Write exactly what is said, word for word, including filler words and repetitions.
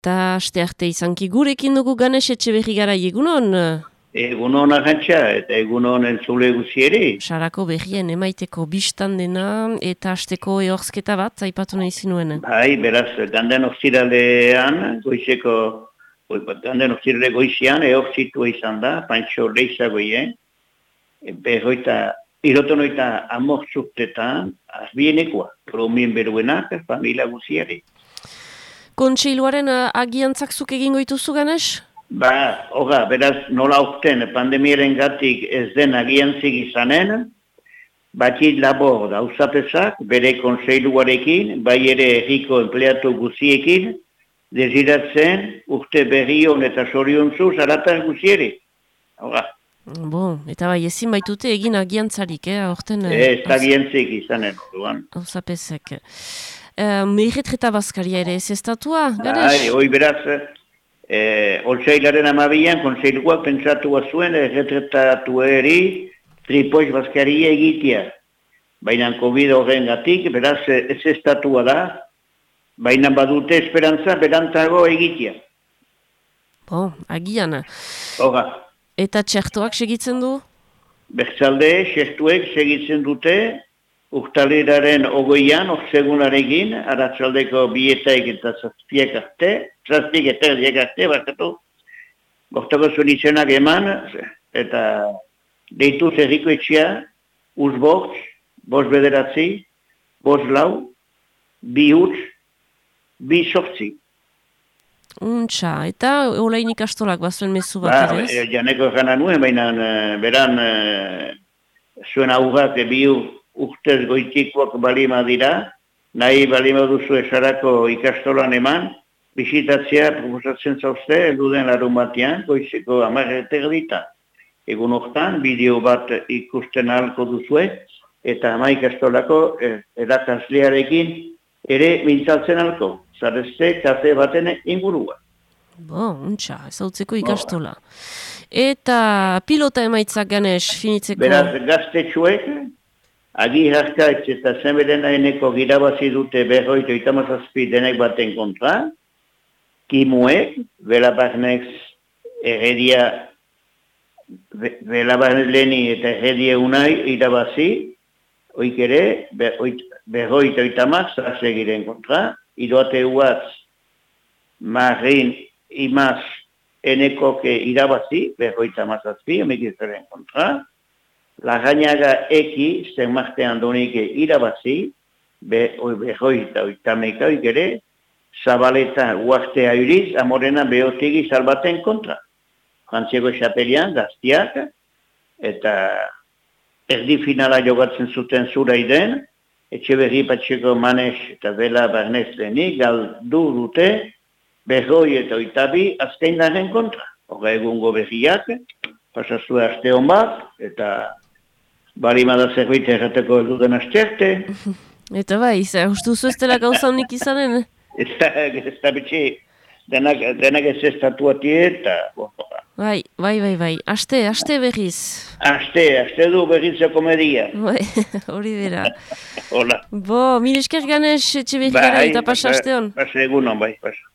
Ta aste arte izanki gurekin dugu Ganes Etxeberri gara egunon? Egunon agantxa, eta egunon entzule guzieri. Sarako berrien emaiteko bistan dena eta asteko ehorzketa bat, aipatu nahi zinuen. Bai, beraz, ganden orziralean, goizeko, ganden orzirale goizian, ehorzitua izan da, Pantxo Leizagoien, berroita, irotonoita amortzurtetan, azbienekoa, promien beruenak, familia guzieri. Kontseiluaren agiantzak zuk egingo dituzu, Ganes? Ba, hoga, beraz, nola okten pandemiaren gatik ez den agiantzik izanen, batzit labor dauzapezak, bere kontseiluarekin, bai ere erriko empleatu guziekin, desiratzen urte berri hon eta soriontzu zaratar guzieri. Hoga. Bon, eta bai, ezin baitute egin agiantzarik, eh? Horten, ez agiantzik izanen, duan. Hauzapezek. Uh, Meirretreta bazkaria ere ez estatua, Ganes? Bai, hoi beraz, eh, Otsailaren amabian, kontseiluak pentsatua zuen erretretatu eri tripoiz bazkaria egitea. Baina COVID horren gatik, beraz ez estatua da, baina badute esperantza berantago egitea. Bon, agian. Hoga. Eta txertoak segitzen du? Bertzalde, txertuek segitzen dute, urtaleraren ogoian, orsegunarekin, aratzaldeko bietaik eta zazpiek arte, zazpiek eta erdiek arte, bakatu, bortako zuen izenak eman, eta deitu zerriko etxea, uz bortz, bost bederatzi, bost lau, bi huts, bi sortzi. Untxa, eta olain ikastolak bazuen mezu bat, ba, ez? Janeko gana nuen, baina beran zuen aurrak bi urtez goitikoak balima dira, nahi balima duzu esarako ikastolan eman, bisitatzea proposatzen zauzte, eluden larun batean, goizeko amarretek dita. Egun hortan, bideo bat ikusten ahalko duzue, eta ama ikastolako erakaslearekin ere mintzaltzen ahalko. Zarezte, kafe baten ingurua. Bo, untxa, ez hau tzeko ikastola. Eta pilota emaitzak, Ganes, finitzeko? Beraz, gaztetxuek, agi harkaitz eta zenberen aheneko girabazi dute berroito itamazazpi denek baten kontra, kimuek, Belabarnex erredia, Belabarnex leni eta erredia unai irabazi, oik ere, berroito itamaz segiren kontra, iroate huatz, Marin imaz enekoke irabazi, berroita mazazpi, emekizaren kontra, Lagañaga eki, zen martean donike irabazi, berroita oitameka ere, Zabaleta uaztea uriz, amorena behotegi salbaten kontra. Frantziako xapelian, gaztiak, eta erdi finala jogatzen zuten zura iden, Etxeberri Patxeko Manes eta Bela Barnez lenik, galdu dute, berroi eta oitabi azkein daren kontra. Hora egungo berriak, pasazue aste hon bat, eta barimada zerbait errateko elduden asterte. Eta bai, uste zu ez dela gauza honik izanen? Ez da betxe, denak ez estatuatie eta... Bai, bai, bai, bai, aste, aste berriz. Aste, aste du berriz komedia. Bai, hori bera. Hola. Bo, mil esker Ganes Etxeberri gara eta pasa aste hon. Pasa egunon, bai, pasa.